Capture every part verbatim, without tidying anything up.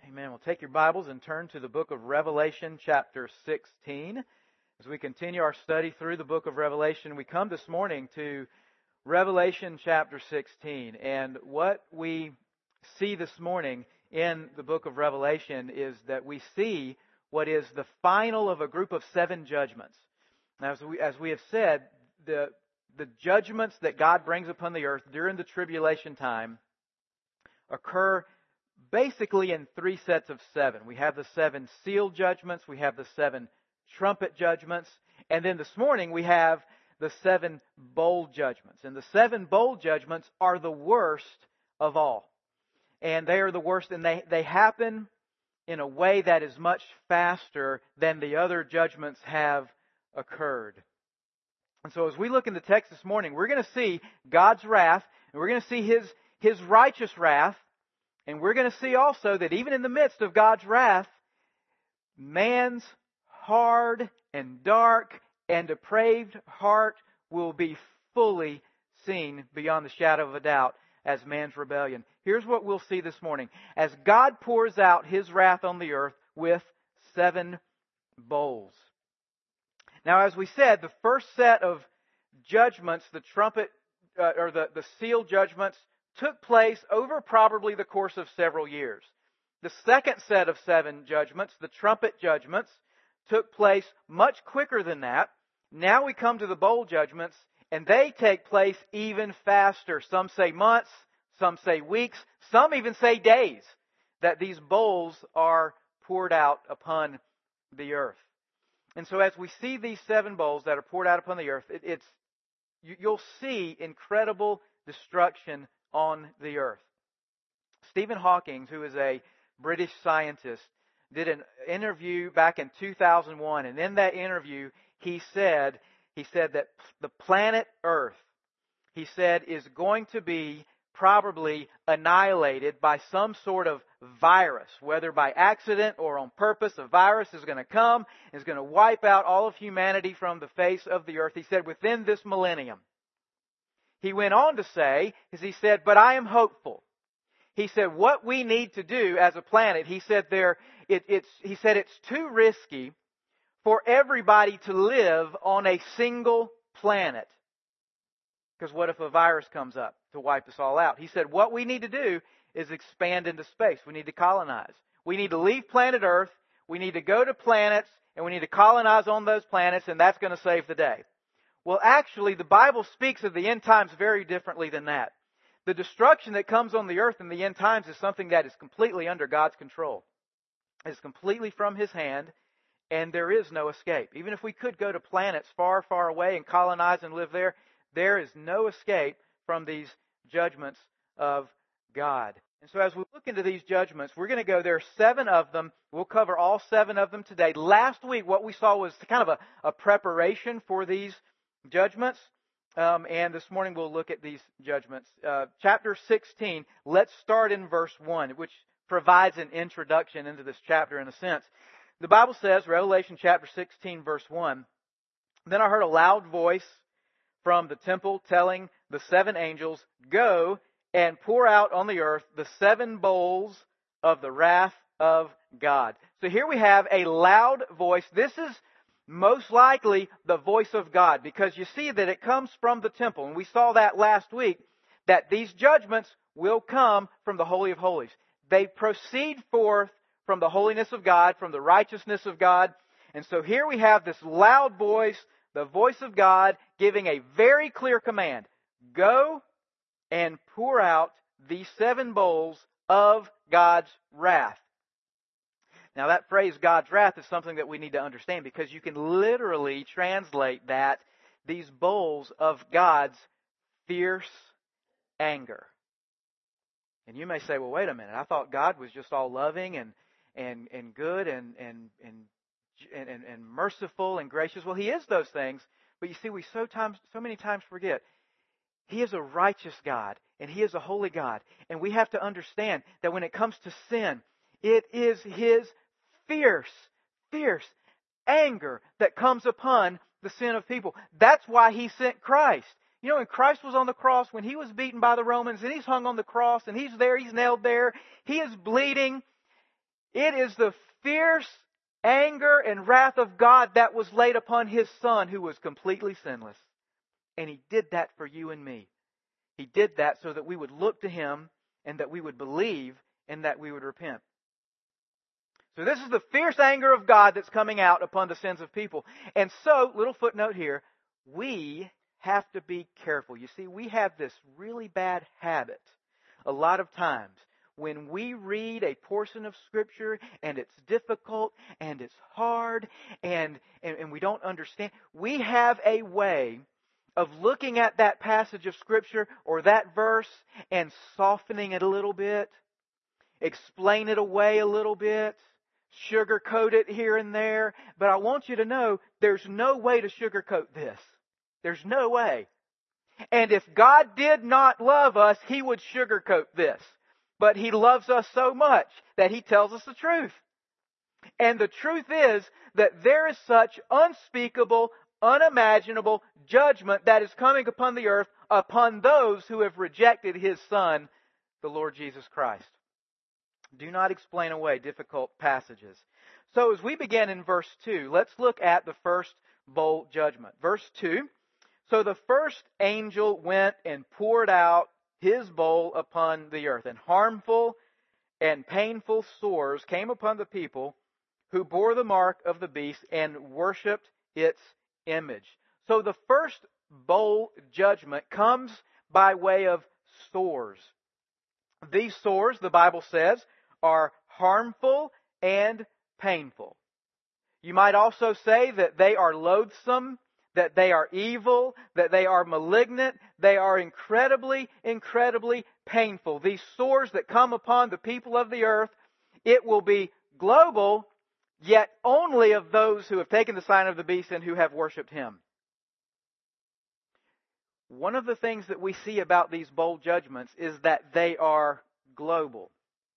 Amen. Well, take your Bibles and turn to the book of Revelation, chapter sixteen. As we continue our study through the book of Revelation, we come this morning to Revelation, chapter sixteen. And what we see this morning in the book of Revelation is that we see what is the final of a group of seven judgments. Now, as we, as we have said, the, the judgments that God brings upon the earth during the tribulation time occur basically in three sets of seven. We have the seven seal judgments, we have the seven trumpet judgments, and then this morning we have the seven bowl judgments. And the seven bowl judgments are the worst of all. And they are the worst, and they, they happen in a way that is much faster than the other judgments have occurred. And so as we look in the text this morning, we're going to see God's wrath, and we're going to see His, His righteous wrath. And we're going to see also that even in the midst of God's wrath, man's hard and dark and depraved heart will be fully seen beyond the shadow of a doubt as man's rebellion. Here's what we'll see this morning. As God pours out His wrath on the earth with seven bowls. Now, as we said, the first set of judgments, the trumpet uh, or the, the seal judgments, took place over probably the course of several years. The second set of seven judgments, the trumpet judgments, took place much quicker than that. Now we come to the bowl judgments, and they take place even faster. Some say months, some say weeks, some even say days, that these bowls are poured out upon the earth. And so as we see these seven bowls that are poured out upon the earth, it, it's you, you'll see incredible destruction on the earth. Stephen Hawking, who is a British scientist, did an interview back in two thousand one, and in that interview he said he said that the planet Earth, he said, is going to be probably annihilated by some sort of virus, whether by accident or on purpose. A virus is going to come, is going to wipe out all of humanity from the face of the earth. He said within this millennium. He went on to say, as he said, but I am hopeful. He said, what we need to do as a planet, he said there, it, it's, he said it's too risky for everybody to live on a single planet. Because what if a virus comes up to wipe us all out? He said, what we need to do is expand into space. We need to colonize. We need to leave planet Earth. We need to go to planets, and we need to colonize on those planets, and that's going to save the day. Well, actually, the Bible speaks of the end times very differently than that. The destruction that comes on the earth in the end times is something that is completely under God's control. It's completely from His hand, and there is no escape. Even if we could go to planets far, far away and colonize and live there, there is no escape from these judgments of God. And so as we look into these judgments, we're going to go, there are seven of them. We'll cover all seven of them today. Last week, what we saw was kind of a, a preparation for these judgments, um, and this morning we'll look at these judgments. Uh, chapter sixteen, let's start in verse one, which provides an introduction into this chapter in a sense. The Bible says, Revelation chapter sixteen, verse one, then I heard a loud voice from the temple telling the seven angels, go and pour out on the earth the seven bowls of the wrath of God. So here we have a loud voice. This is most likely the voice of God, because you see that it comes from the temple. And we saw that last week, that these judgments will come from the Holy of Holies. They proceed forth from the holiness of God, from the righteousness of God. And so here we have this loud voice, the voice of God, giving a very clear command. Go and pour out these seven bowls of God's wrath. Now that phrase, God's wrath, is something that we need to understand, because you can literally translate that, these bowls of God's fierce anger. And you may say, well, wait a minute, I thought God was just all loving and and, and good and, and, and, and, and merciful and gracious. Well, He is those things, but you see, we so, times, so many times forget. He is a righteous God, and He is a holy God. And we have to understand that when it comes to sin, it is His fierce, fierce anger that comes upon the sin of people. That's why He sent Christ. You know, when Christ was on the cross, when He was beaten by the Romans, and He's hung on the cross, and He's there, He's nailed there, He is bleeding. It is the fierce anger and wrath of God that was laid upon His Son, who was completely sinless. And He did that for you and me. He did that so that we would look to Him and that we would believe and that we would repent. So this is the fierce anger of God that's coming out upon the sins of people. And so, little footnote here, we have to be careful. You see, we have this really bad habit a lot of times when we read a portion of Scripture and it's difficult and it's hard and, and, and we don't understand. We have a way of looking at that passage of Scripture or that verse and softening it a little bit, explain it away a little bit, sugarcoat it here and there. But I want you to know there's no way to sugarcoat this. There's no way. And if God did not love us, He would sugarcoat this. But He loves us so much that He tells us the truth. And the truth is that there is such unspeakable, unimaginable judgment that is coming upon the earth upon those who have rejected His Son, the Lord Jesus Christ. Do not explain away difficult passages. So as we begin in verse two, let's look at the first bowl judgment. Verse two, so the first angel went and poured out his bowl upon the earth, and harmful and painful sores came upon the people who bore the mark of the beast and worshipped its image. So the first bowl judgment comes by way of sores. These sores, the Bible says, are harmful and painful. You might also say that they are loathsome, that they are evil, that they are malignant. They are incredibly, incredibly painful. These sores that come upon the people of the earth, it will be global, yet only of those who have taken the sign of the beast and who have worshipped him. One of the things that we see about these bowl judgments is that they are global.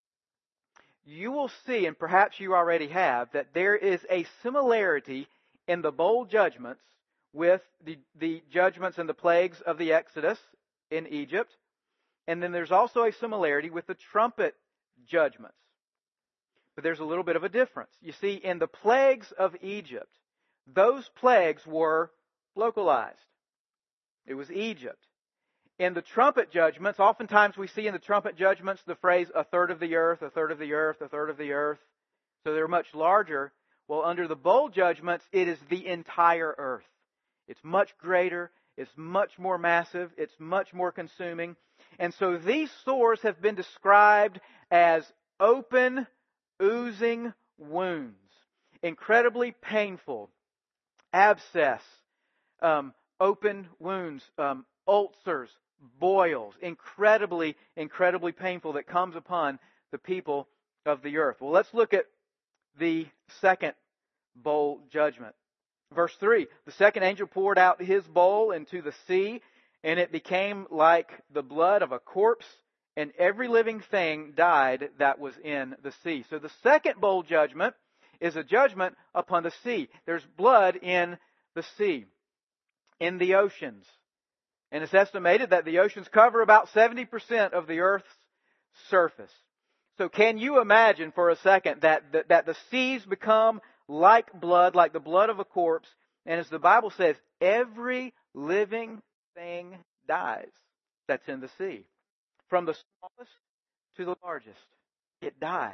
You will see, and perhaps you already have, that there is a similarity in the bowl judgments with the, the judgments and the plagues of the Exodus in Egypt. And then there's also a similarity with the trumpet judgments. But there's a little bit of a difference. You see, in the plagues of Egypt, those plagues were localized. It was Egypt. In the trumpet judgments, oftentimes we see in the trumpet judgments the phrase a third of the earth, a third of the earth, a third of the earth. So they're much larger. Well, under the bowl judgments, it is the entire earth. It's much greater. It's much more massive. It's much more consuming. And so these sores have been described as open, oozing wounds. Incredibly painful. Abscess. Um, open wounds. Um, ulcers. Boils. Incredibly, incredibly painful that comes upon the people of the earth. Well, let's look at the second bowl judgment. Verse three, the second angel poured out his bowl into the sea, and it became like the blood of a corpse, and every living thing died that was in the sea. So the second bowl judgment is a judgment upon the sea. There's blood in the sea, in the oceans. And it's estimated that the oceans cover about seventy percent of the earth's surface. So can you imagine for a second that, that, that the seas become like blood, like the blood of a corpse, and as the Bible says, every living thing dies that's in the sea. From the smallest to the largest, it dies.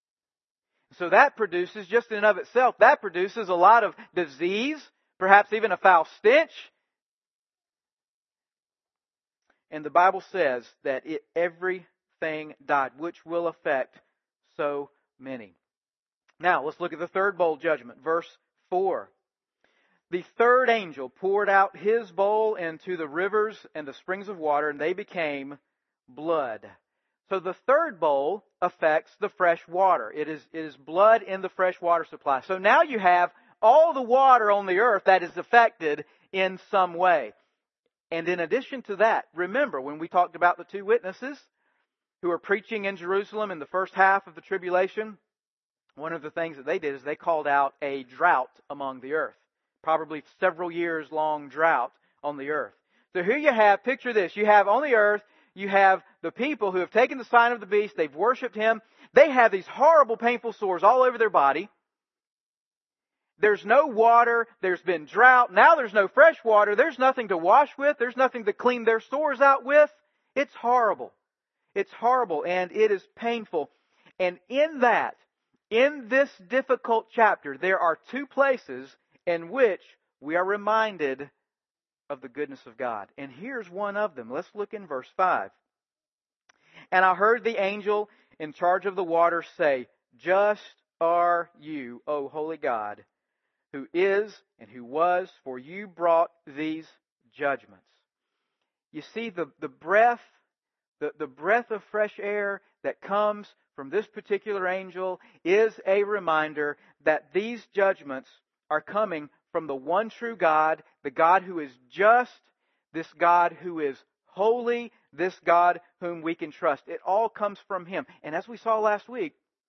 So that produces, just in and of itself, that produces a lot of disease, perhaps even a foul stench. And the Bible says that it, everything died, which will affect so many. Now, let's look at the third bowl judgment, verse four. The third angel poured out his bowl into the rivers and the springs of water, and they became blood. So the third bowl affects the fresh water. It is, it is blood in the fresh water supply. So now you have all the water on the earth that is affected in some way. And in addition to that, remember when we talked about the two witnesses who are preaching in Jerusalem in the first half of the tribulation, one of the things that they did is they called out a drought among the earth. Probably several years long drought on the earth. So here you have, picture this, you have on the earth, you have the people who have taken the sign of the beast, they've worshipped him, They have these horrible, painful sores all over their body. There's no water. There's been drought. Now there's no fresh water. There's nothing to wash with. There's nothing to clean their sores out with. It's horrible. It's horrible and it is painful. And in that, in this difficult chapter, there are two places in which we are reminded of the goodness of God. And here's one of them. Let's look in verse five. And I heard the angel in charge of the water say, "Just are you, O holy God, who is and who was, for you brought these judgments." You see, the, the breath, the, the breath of fresh air that comes from this particular angel is a reminder that these judgments are coming from the one true God, the God who is just, this God who is holy, this God whom we can trust. It all comes from Him. And as we saw last week,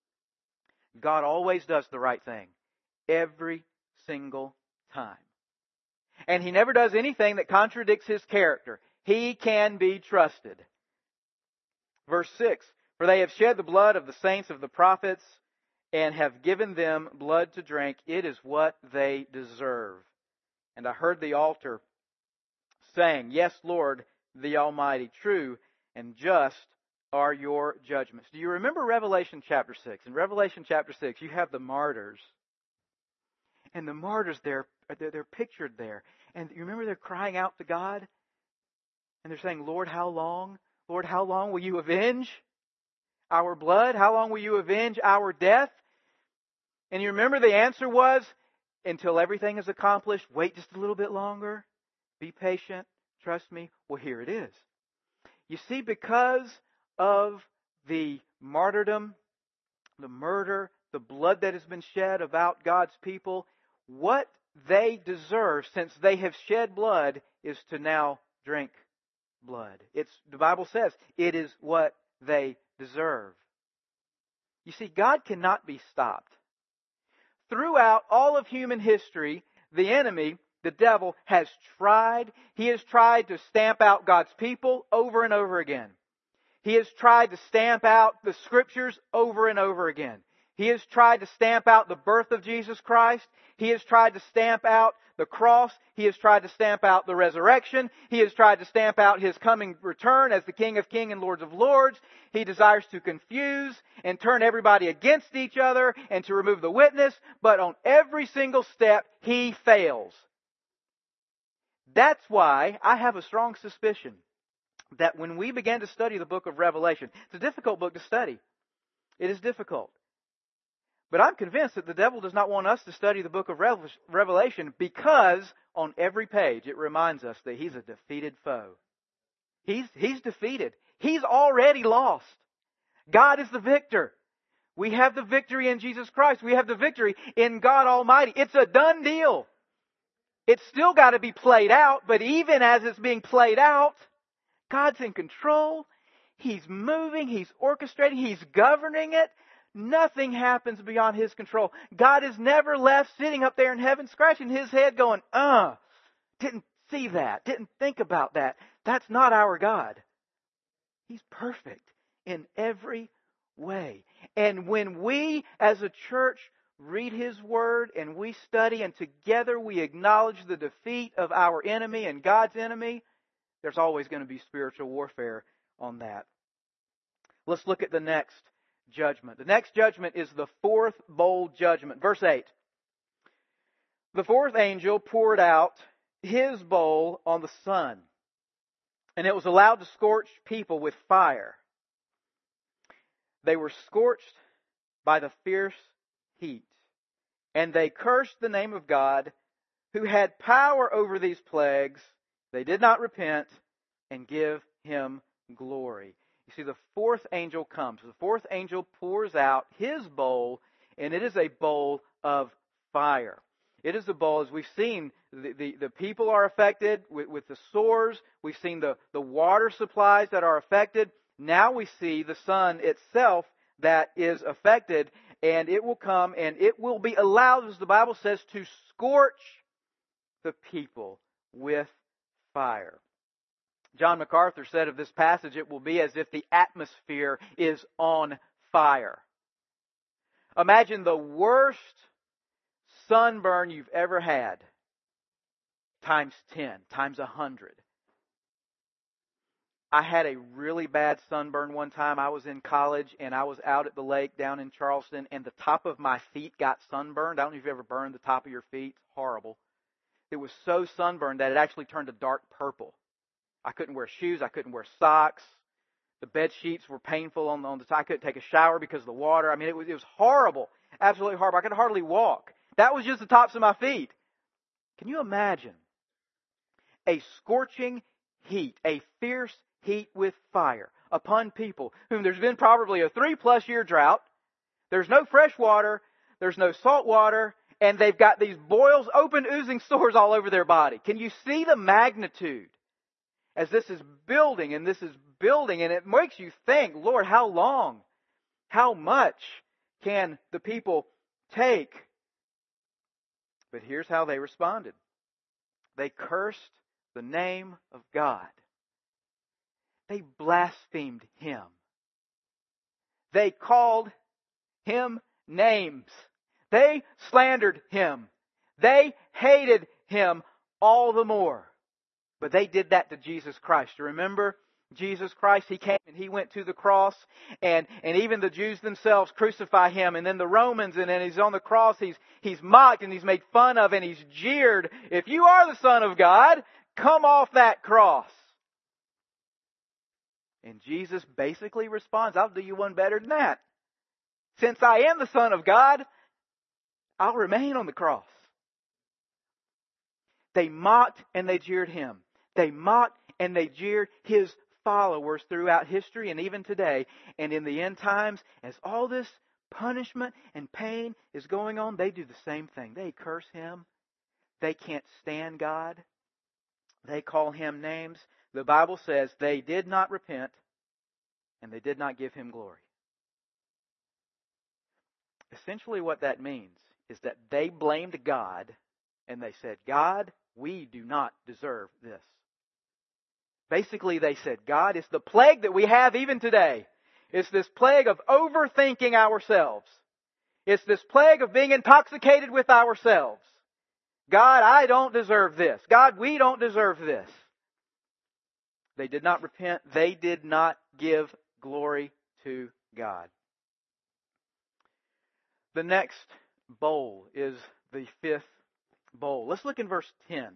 God always does the right thing. Every single time. And He never does anything that contradicts His character. He can be trusted. Verse six, "For they have shed the blood of the saints of the prophets and have given them blood to drink. It is what they deserve. And I heard the altar saying, Yes, Lord, the Almighty, true and just are your judgments." Do you remember Revelation chapter six? In Revelation chapter six, you have the martyrs. And the martyrs, they're, they're, they're pictured there. And you remember they're crying out to God? And they're saying, "Lord, how long? Lord, how long will you avenge our blood? How long will you avenge our death?" And you remember the answer was, "Until everything is accomplished, wait just a little bit longer. Be patient. Trust me." Well, here it is. You see, because of the martyrdom, the murder, the blood that has been shed about God's people, what they deserve, since they have shed blood, is to now drink blood. It's, the Bible says, it is what they deserve. You see, God cannot be stopped. Throughout all of human history, the enemy, the devil, has tried, he has tried to stamp out God's people over and over again. He has tried to stamp out the Scriptures over and over again. He has tried to stamp out the birth of Jesus Christ. He has tried to stamp out the cross. He has tried to stamp out the resurrection. He has tried to stamp out His coming return as the King of Kings and Lord of Lords. He desires to confuse and turn everybody against each other and to remove the witness. But on every single step, he fails. That's why I have a strong suspicion that when we began to study the book of Revelation, it's a difficult book to study. It is difficult. But I'm convinced that the devil does not want us to study the book of Revelation because on every page it reminds us that he's a defeated foe. He's, he's defeated. He's already lost. God is the victor. We have the victory in Jesus Christ. We have the victory in God Almighty. It's a done deal. It's still got to be played out, but even as it's being played out, God's in control. He's moving. He's orchestrating. He's governing it. Nothing happens beyond His control. God is never left sitting up there in heaven scratching His head going, uh, didn't see that, didn't think about that. That's not our God. He's perfect in every way. And when we as a church read His Word and we study and together we acknowledge the defeat of our enemy and God's enemy, there's always going to be spiritual warfare on that. Let's look at the next judgment. The next judgment is the fourth bowl judgment. Verse eight. The fourth angel poured out his bowl on the sun, and it was allowed to scorch people with fire. They were scorched by the fierce heat, and they cursed the name of God, who had power over these plagues. They did not repent and give Him glory. You see, the fourth angel comes. The fourth angel pours out his bowl, and it is a bowl of fire. It is a bowl, as we've seen, the, the, the people are affected with, with the sores. We've seen the, the water supplies that are affected. Now we see the sun itself that is affected, and it will come, and it will be allowed, as the Bible says, to scorch the people with fire. John MacArthur said of this passage, it will be as if the atmosphere is on fire. Imagine the worst sunburn you've ever had times ten, times one hundred. I had a really bad sunburn one time. I was in college and I was out at the lake down in Charleston and the top of my feet got sunburned. I don't know if you've ever burned the top of your feet. It's horrible. It was so sunburned that it actually turned a dark purple. I couldn't wear shoes. I couldn't wear socks. The bed sheets were painful on the, on the top. I couldn't take a shower because of the water. I mean, it was, it was horrible. Absolutely horrible. I could hardly walk. That was just the tops of my feet. Can you imagine a scorching heat, a fierce heat with fire upon people whom there's been probably a three plus year drought. There's no fresh water. There's no salt water. And they've got these boils, open, oozing sores all over their body. Can you see the magnitude as this is building and this is building? And it makes you think, Lord, how long, how much can the people take? But here's how they responded. They cursed the name of God. They blasphemed Him. They called Him names. They slandered Him. They hated Him all the more. But they did that to Jesus Christ. Remember Jesus Christ? He came and He went to the cross, and, and even the Jews themselves crucify Him, and then the Romans, and then He's on the cross, He's, he's mocked and He's made fun of and He's jeered. If you are the Son of God, come off that cross. And Jesus basically responds, I'll do you one better than that. Since I am the Son of God, I'll remain on the cross. They mocked and they jeered Him. They mocked and they jeered His followers throughout history and even today. And in the end times, as all this punishment and pain is going on, they do the same thing. They curse Him. They can't stand God. They call Him names. The Bible says they did not repent and they did not give Him glory. Essentially what that means is that they blamed God and they said, God, we do not deserve this. Basically they said, God, it's the plague that we have even today. It's this plague of overthinking ourselves. It's this plague of being intoxicated with ourselves. God, I don't deserve this. God, we don't deserve this. They did not repent. They did not give glory to God. The next bowl is the fifth bowl. Let's look in verse ten.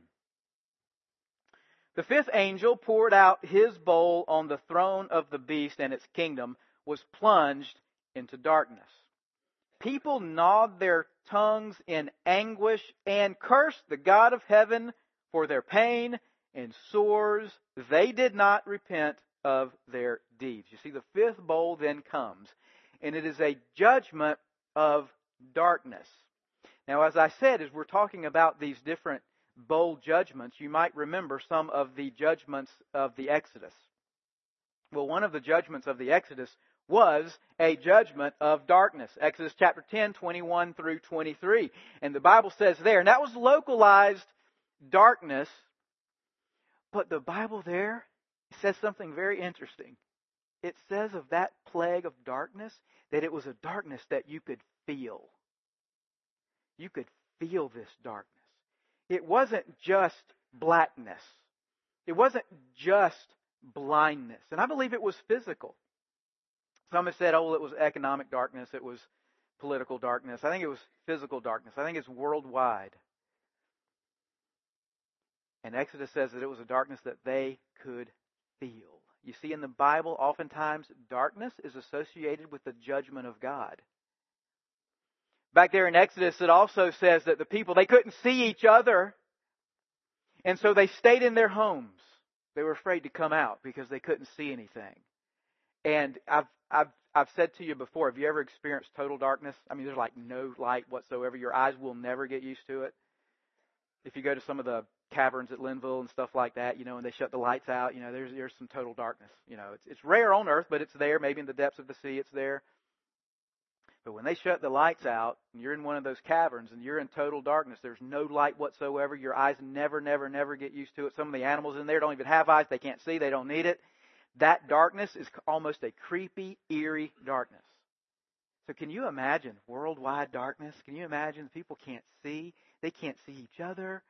The fifth angel poured out his bowl on the throne of the beast, and its kingdom was plunged into darkness. People gnawed their tongues in anguish and cursed the God of heaven for their pain and sores. They did not repent of their deeds. You see, the fifth bowl then comes, and it is a judgment of darkness. Now, as I said, as we're talking about these different bowl judgments, you might remember some of the judgments of the Exodus. Well, one of the judgments of the Exodus was a judgment of darkness. Exodus chapter ten, twenty-one through twenty-three. And the Bible says there, and that was localized darkness, but the Bible there says something very interesting. It says of that plague of darkness that it was a darkness that you could feel. You could feel this darkness. It wasn't just blackness. It wasn't just blindness. And I believe it was physical. Some have said, oh, it was economic darkness. It was political darkness. I think it was physical darkness. I think it's worldwide. And Exodus says that it was a darkness that they could feel. You see, in the Bible, oftentimes darkness is associated with the judgment of God. Back there in Exodus, it also says that the people, they couldn't see each other. And so they stayed in their homes. They were afraid to come out because they couldn't see anything. And I've, I've, I've said to you before, have you ever experienced total darkness? I mean, there's like no light whatsoever. Your eyes will never get used to it. If you go to some of the caverns at Linville and stuff like that, you know, and they shut the lights out, you know, there's there's some total darkness. You know, it's it's rare on earth, but it's there. Maybe in the depths of the sea, it's there. But when they shut the lights out, and you're in one of those caverns, and you're in total darkness, there's no light whatsoever. Your eyes never, never, never get used to it. Some of the animals in there don't even have eyes. They can't see. They don't need it. That darkness is almost a creepy, eerie darkness. So can you imagine worldwide darkness? Can you imagine people can't see? They can't see each other.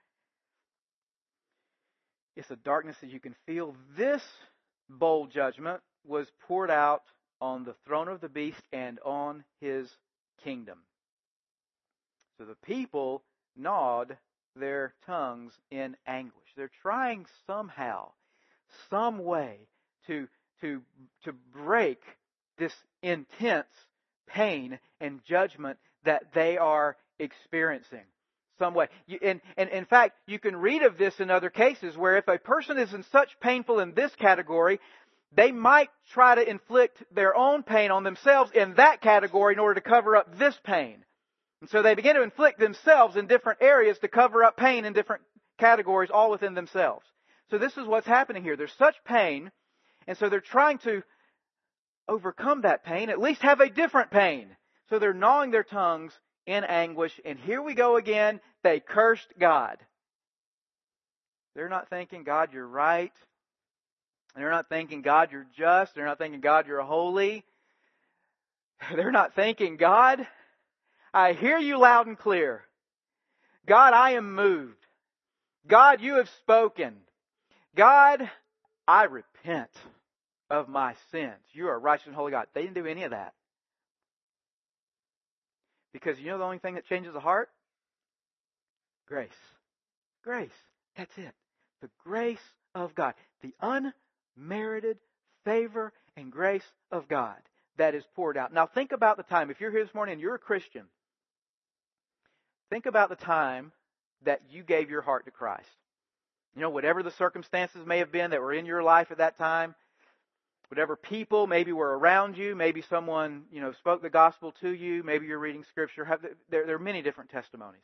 It's a darkness that you can feel. This bowl judgment was poured out on the throne of the beast and on his kingdom. So the people gnawed their tongues in anguish. They're trying somehow, some way to, to, to break this intense pain and judgment that they are experiencing. Some way. You, and, and in fact, you can read of this in other cases where if a person is in such painful in this category, they might try to inflict their own pain on themselves in that category in order to cover up this pain. And so they begin to inflict themselves in different areas to cover up pain in different categories all within themselves. So this is what's happening here. There's such pain, and so they're trying to overcome that pain, at least have a different pain. So they're gnawing their tongues in anguish, and here we go again. They cursed God. They're not thinking, God, you're right. They're not thinking, God, you're just. They're not thinking, God, you're holy. They're not thinking, God, I hear you loud and clear. God, I am moved. God, you have spoken. God, I repent of my sins. You are righteous and holy God. They didn't do any of that. Because you know the only thing that changes a heart? Grace. Grace. That's it. The grace of God. The unmerited favor and grace of God that is poured out. Now think about the time. If you're here this morning and you're a Christian, think about the time that you gave your heart to Christ. You know, whatever the circumstances may have been that were in your life at that time, whatever people maybe were around you, maybe someone, you know, spoke the gospel to you, maybe you're reading Scripture. There, there are many different testimonies.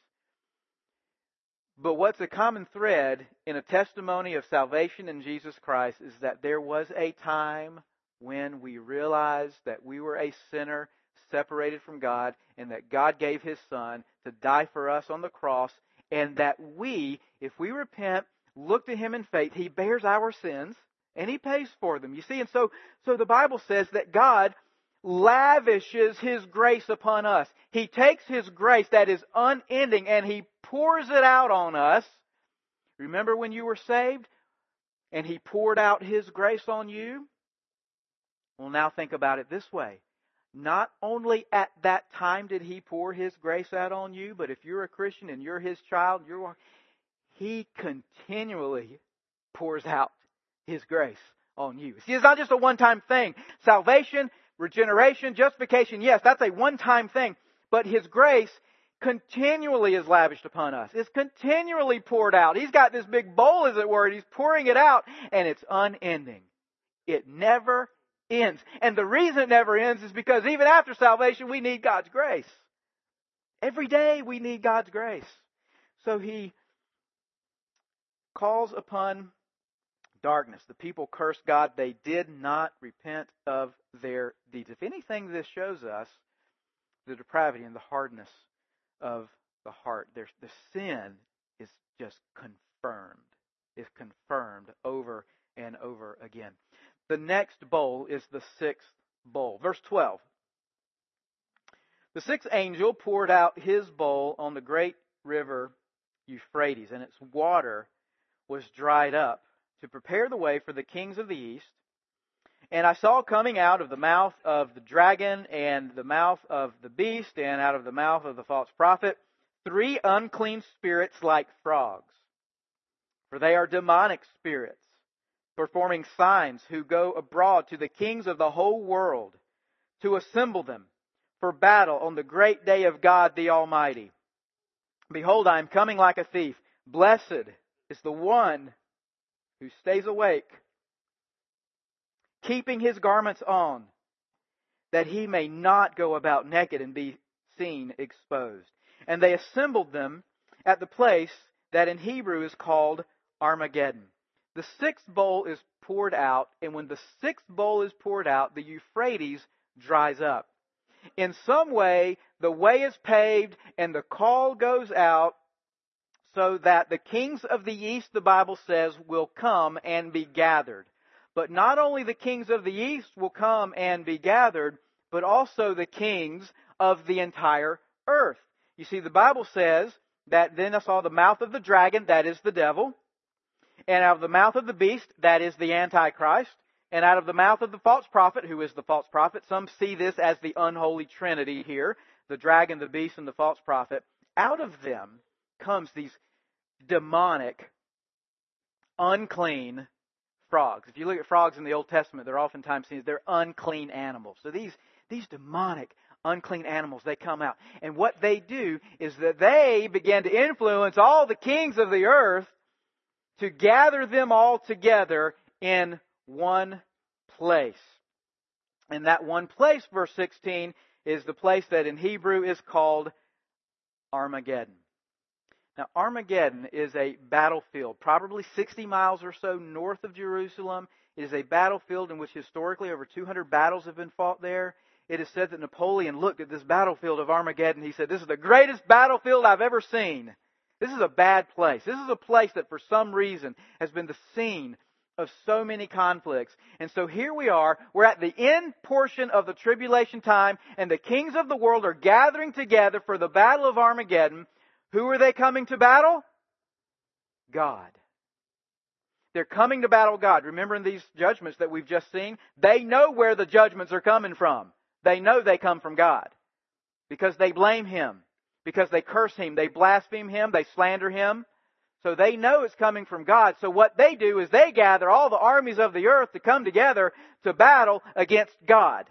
But what's a common thread in a testimony of salvation in Jesus Christ is that there was a time when we realized that we were a sinner separated from God and that God gave His Son to die for us on the cross, and that we, if we repent, look to Him in faith, He bears our sins and He pays for them. You see, and so, so the Bible says that God lavishes His grace upon us. He takes His grace that is unending and He pours it out on us. Remember when you were saved and He poured out His grace on you? Well, now think about it this way. Not only at that time did He pour His grace out on you, but if you're a Christian and you're His child, you're, He continually pours out His grace on you. See, it's not just a one-time thing. Salvation, regeneration, justification, yes, that's a one-time thing. But His grace continually is lavished upon us. It's continually poured out. He's got this big bowl, as it were, and He's pouring it out, and it's unending. It never ends. And the reason it never ends is because even after salvation, we need God's grace. Every day we need God's grace. So He calls upon darkness. The people cursed God. They did not repent of their deeds. If anything, this shows us the depravity and the hardness of the heart. There's, the sin is just confirmed. Is confirmed over and over again. The next bowl is the sixth bowl. Verse twelve. The sixth angel poured out his bowl on the great river Euphrates, and its water was dried up to prepare the way for the kings of the east. And I saw coming out of the mouth of the dragon and the mouth of the beast and out of the mouth of the false prophet three unclean spirits like frogs. For they are demonic spirits, performing signs, who go abroad to the kings of the whole world to assemble them for battle on the great day of God the Almighty. Behold, I am coming like a thief. Blessed is the one who stays awake, keeping his garments on, that he may not go about naked and be seen exposed. And they assembled them at the place that in Hebrew is called Armageddon. The sixth bowl is poured out, and when the sixth bowl is poured out, the Euphrates dries up. In some way, the way is paved and the call goes out so that the kings of the east, the Bible says, will come and be gathered. But not only the kings of the east will come and be gathered, but also the kings of the entire earth. You see, the Bible says that then I saw the mouth of the dragon, that is the devil, and out of the mouth of the beast, that is the Antichrist, and out of the mouth of the false prophet, who is the false prophet. Some see this as the unholy trinity here, the dragon, the beast, and the false prophet. Out of them comes these demonic, unclean frogs. If you look at frogs in the Old Testament, they're oftentimes seen as they're unclean animals. So these, these demonic, unclean animals, they come out. And what they do is that they begin to influence all the kings of the earth to gather them all together in one place. And that one place, verse sixteen, is the place that in Hebrew is called Armageddon. Now, Armageddon is a battlefield, probably sixty miles or so north of Jerusalem. It is a battlefield in which historically over two hundred battles have been fought there. It is said that Napoleon looked at this battlefield of Armageddon. He said, "This is the greatest battlefield I've ever seen. This is a bad place. This is a place that for some reason has been the scene of so many conflicts." And so here we are. We're at the end portion of the tribulation time, and the kings of the world are gathering together for the battle of Armageddon. Who are they coming to battle? God. They're coming to battle God. Remember in these judgments that we've just seen, they know where the judgments are coming from. They know they come from God because they blame Him, because they curse Him, they blaspheme Him, they slander Him. So they know it's coming from God. So what they do is they gather all the armies of the earth to come together to battle against God.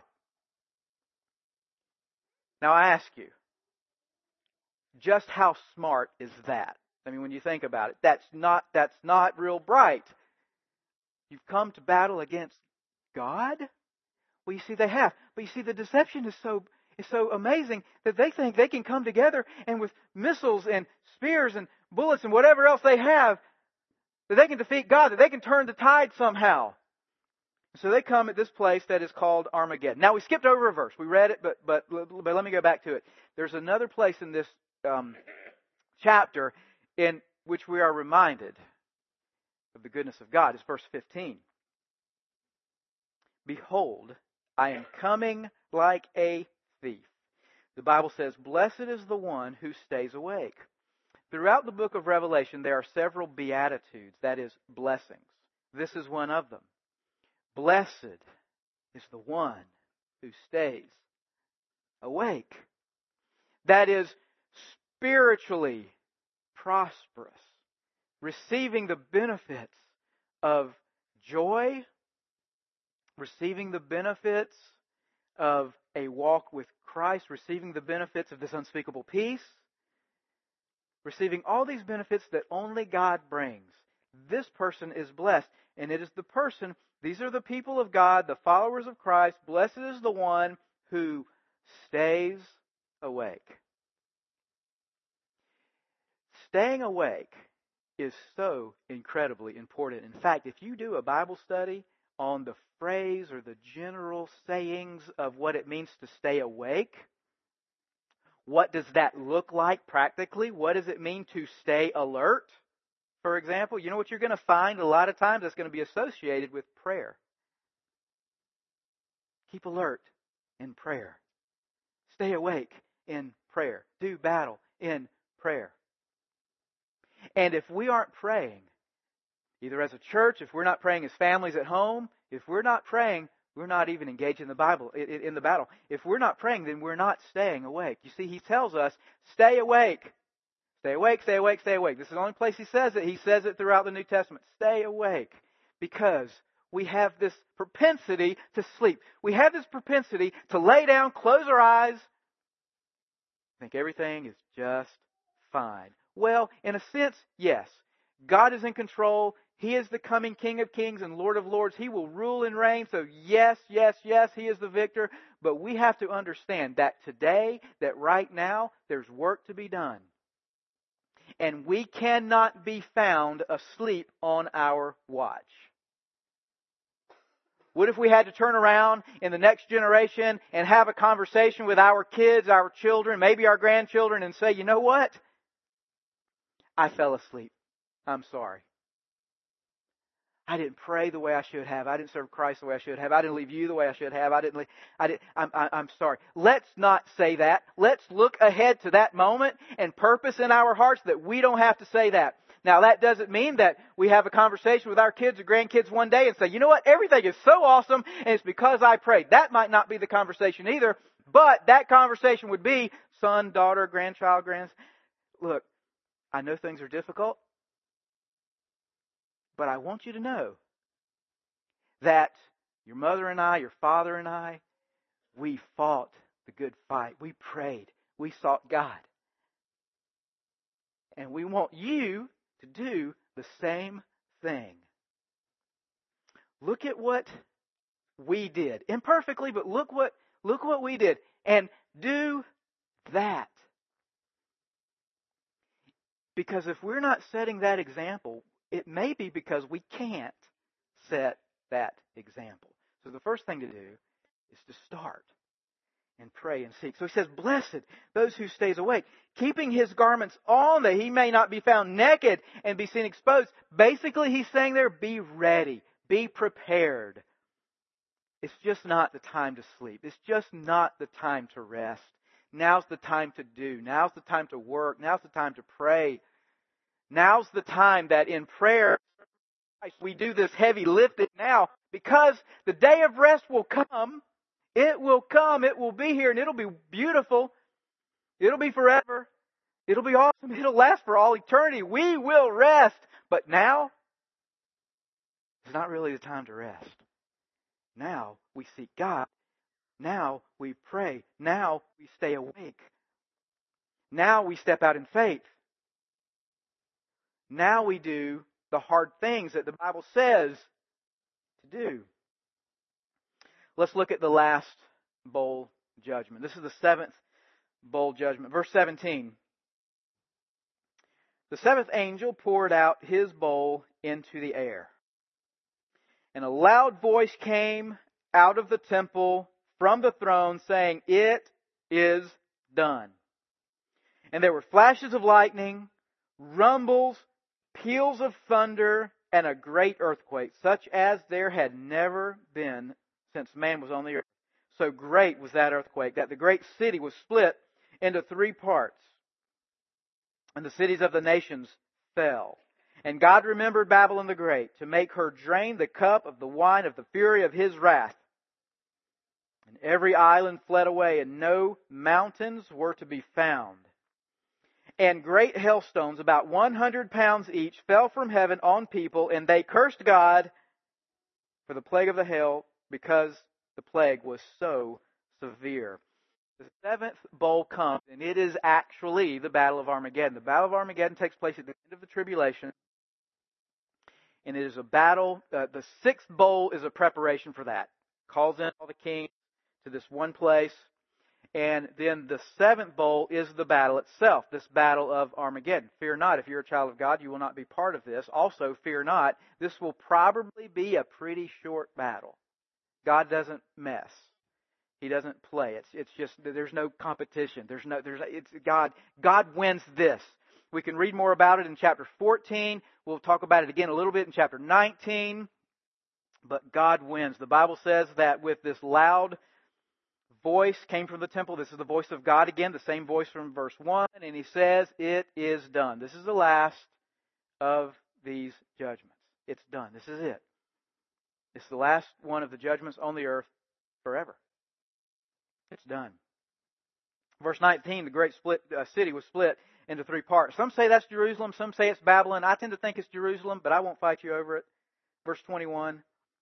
Now I ask you, just how smart is that? I mean, when you think about it, that's not, that's not real bright. You've come to battle against God? Well, you see, they have. But you see, the deception is so, is so amazing that they think they can come together and with missiles and spears and bullets and whatever else they have, that they can defeat God, that they can turn the tide somehow. So they come at this place that is called Armageddon. Now, we skipped over a verse. We read it, but, but, but let me go back to it. There's another place in this um, chapter in which we are reminded of the goodness of God. It's verse fifteen. "Behold, I am coming like a thief." The Bible says, "Blessed is the one who stays awake." Throughout the book of Revelation, there are several beatitudes, that is, blessings. This is one of them. Blessed is the one who stays awake. That is, spiritually prosperous, receiving the benefits of joy, receiving the benefits of a walk with Christ, receiving the benefits of this unspeakable peace, receiving all these benefits that only God brings. This person is blessed. And it is the person, these are the people of God, the followers of Christ. Blessed is the one who stays awake. Staying awake is so incredibly important. In fact, if you do a Bible study on the phrase or the general sayings of what it means to stay awake, what does that look like practically? What does it mean to stay alert? For example, you know what you're going to find a lot of times that's going to be associated with prayer. Keep alert in prayer. Stay awake in prayer. Do battle in prayer. And if we aren't praying, either as a church, if we're not praying as families at home, if we're not praying, we're not even engaged in the Bible, in the battle. If we're not praying, then we're not staying awake. You see, He tells us, stay awake. Stay awake, stay awake, stay awake. This is the only place He says it. He says it throughout the New Testament. Stay awake. Because we have this propensity to sleep. We have this propensity to lay down, close our eyes, think everything is just fine. Well, in a sense, yes. God is in control. He is the coming King of Kings and Lord of Lords. He will rule and reign. So yes, yes, yes, He is the victor. But we have to understand that today, that right now, there's work to be done. And we cannot be found asleep on our watch. What if we had to turn around in the next generation and have a conversation with our kids, our children, maybe our grandchildren, and say, you know what? I fell asleep. I'm sorry. I didn't pray the way I should have. I didn't serve Christ the way I should have. I didn't leave you the way I should have. I didn't. Leave, I didn't. I'm, I, I'm sorry. Let's not say that. Let's look ahead to that moment and purpose in our hearts that we don't have to say that. Now, that doesn't mean that we have a conversation with our kids or grandkids one day and say, you know what, everything is so awesome and it's because I prayed. That might not be the conversation either, but that conversation would be, son, daughter, grandchild, grands. Look, I know things are difficult, but I want you to know that your mother and I, your father and I, we fought the good fight. We prayed. We sought God. And we want you to do the same thing. Look at what we did. Imperfectly, but look what look what we did. And do that. Because if we're not setting that example, it may be because we can't set that example. So the first thing to do is to start and pray and seek. So he says, blessed those who stays awake, keeping his garments on that he may not be found naked and be seen exposed. Basically, he's saying there, be ready, be prepared. It's just not the time to sleep. It's just not the time to rest. Now's the time to do. Now's the time to work. Now's the time to pray. Now's the time that in prayer we do this heavy lifting now, because the day of rest will come. It will come. It will be here, and it'll be beautiful. It'll be forever. It'll be awesome. It'll last for all eternity. We will rest. But now, it's not really the time to rest. Now we seek God. Now we pray. Now we stay awake. Now we step out in faith. Now we do the hard things that the Bible says to do. Let's look at the last bowl judgment. This is the seventh bowl judgment. Verse seventeen. The seventh angel poured out his bowl into the air. And a loud voice came out of the temple from the throne saying, it is done. And there were flashes of lightning, rumbles, peals of thunder, and a great earthquake, such as there had never been since man was on the earth. So great was that earthquake that the great city was split into three parts. And the cities of the nations fell. And God remembered Babylon the Great to make her drain the cup of the wine of the fury of his wrath. And every island fled away, and no mountains were to be found. And great hailstones, about one hundred pounds each, fell from heaven on people, and they cursed God for the plague of the hail, because the plague was so severe. The seventh bowl comes, and it is actually the Battle of Armageddon. The Battle of Armageddon takes place at the end of the tribulation, and it is a battle. Uh, the sixth bowl is a preparation for that. Calls in all the kings to this one place. And then the seventh bowl is the battle itself, this battle of Armageddon. Fear not, if you're a child of God, you will not be part of this. Also, fear not, this will probably be a pretty short battle. God doesn't mess. He doesn't play. It's it's just there's no competition. There's no there's it's God. God wins this. We can read more about it in chapter fourteen. We'll talk about it again a little bit in chapter nineteen. But God wins. The Bible says that with this loud voice came from the temple. This is the voice of God again, the same voice from verse one, and he says, it is done. This is the last of these judgments. It's done. This is it. It's the last one of the judgments on the earth forever. It's done. Verse nineteen, the great split uh, city was split into three parts. Some say that's Jerusalem, some say it's Babylon. I tend to think it's Jerusalem, but I won't fight you over it. Verse twenty-one,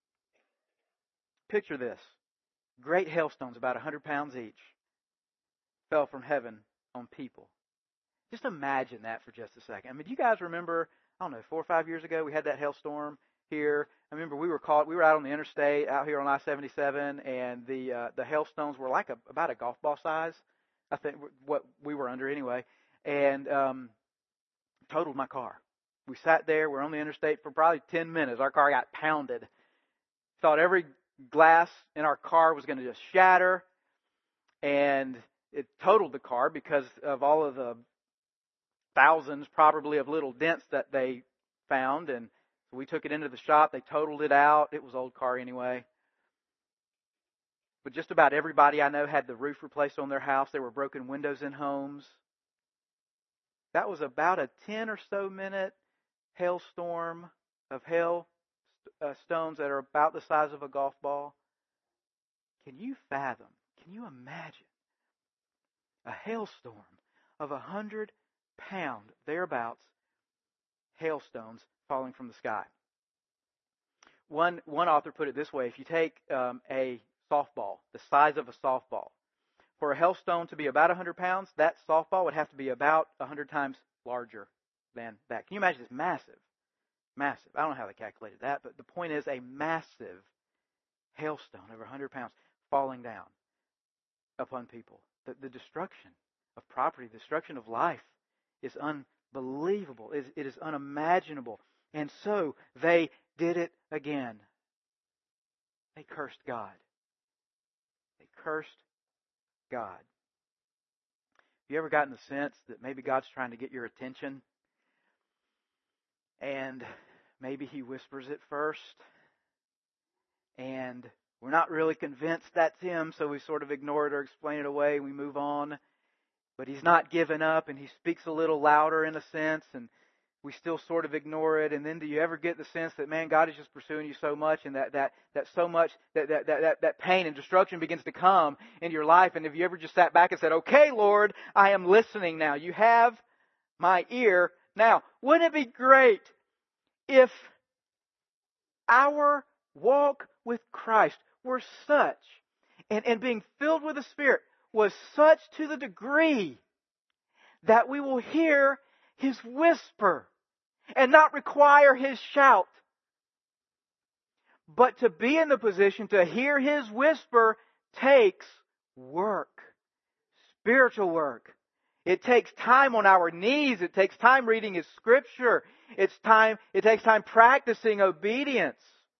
picture this. Great hailstones, about one hundred pounds each, fell from heaven on people. Just imagine that for just a second. I mean, do you guys remember, I don't know, four or five years ago, we had that hailstorm here. I remember we were caught, we were out on the interstate out here on I seventy-seven, and the uh, the hailstones were like a, about a golf ball size, I think, what we were under anyway, and um, totaled my car. We sat there, we were on the interstate for probably ten minutes. Our car got pounded. Thought every glass in our car was going to just shatter, and it totaled the car because of all of the thousands probably of little dents that they found, and We took it into the shop. They totaled it out. It was an old car anyway. But just about everybody I know had the roof replaced on their house. There were broken windows in homes. That was about a ten or so minute hailstorm of hail uh, stones that are about the size of a golf ball. Can you fathom? Can you imagine a hailstorm of a hundred pound, thereabouts, hailstones falling from the sky? One one author put it this way: if you take um, a softball, the size of a softball, for a hailstone to be about one hundred pounds, that softball would have to be about one hundred times larger than that. Can you imagine this? Massive. Massive. I don't know how they calculated that, but the point is a massive hailstone over one hundred pounds falling down upon people. The, the destruction of property, the destruction of life is unbelievable. It is, it is unimaginable. And so they did it again. They cursed God. They cursed God. Have you ever gotten the sense that maybe God's trying to get your attention? And maybe He whispers it first. And we're not really convinced that's Him, so we sort of ignore it or explain it away. We move on. But He's not given up, and He speaks a little louder in a sense, and we still sort of ignore it. And then do you ever get the sense that, man, God is just pursuing you so much, and that that, that so much, that, that, that, that pain and destruction begins to come in your life? And have you ever just sat back and said, okay, Lord, I am listening now. You have my ear now. Wouldn't it be great if our walk with Christ were such, and, and being filled with the Spirit was such to the degree that we will hear His whisper and not require His shout. But to be in the position to hear His whisper takes work, spiritual work. It takes time on our knees. It takes time reading His Scripture. It's time. It takes time practicing obedience.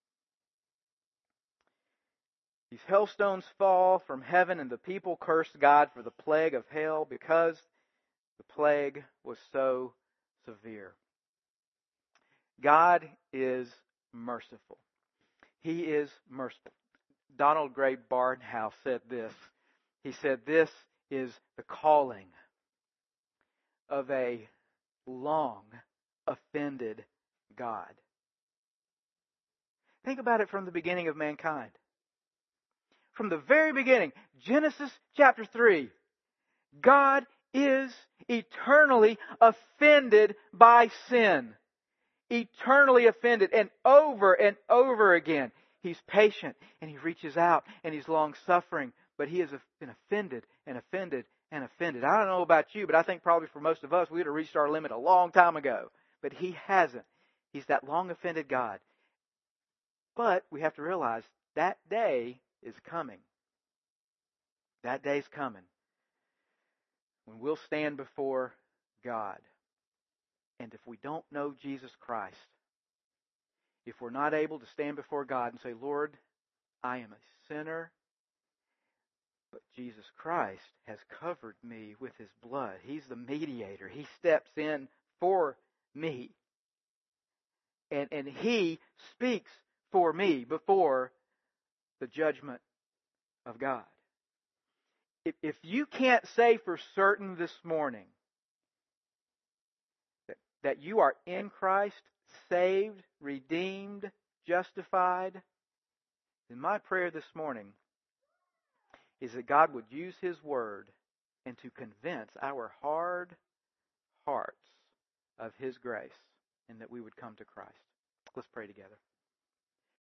These hailstones fall from heaven, and the people cursed God for the plague of hail because the plague was so severe. God is merciful. He is merciful. Donald Gray Barnhouse said this. He said, this is the calling of a long offended God. Think about it from the beginning of mankind. From the very beginning, Genesis chapter three, God is eternally offended by sin. Eternally offended. And over and over again, He's patient and He reaches out and He's long-suffering. But He has been offended and offended and offended. I don't know about you, but I think probably for most of us, we would have reached our limit a long time ago. But He hasn't. He's that long-offended God. But we have to realize that day is coming. That day's coming when we'll stand before God. And if we don't know Jesus Christ, if we're not able to stand before God and say, Lord, I am a sinner, but Jesus Christ has covered me with His blood. He's the mediator. He steps in for me. And, and He speaks for me before the judgment of God. If, if you can't say for certain this morning that, that you are in Christ, saved, redeemed, justified, then my prayer this morning is that God would use His Word and to convince our hard hearts of His grace, and that we would come to Christ. Let's pray together.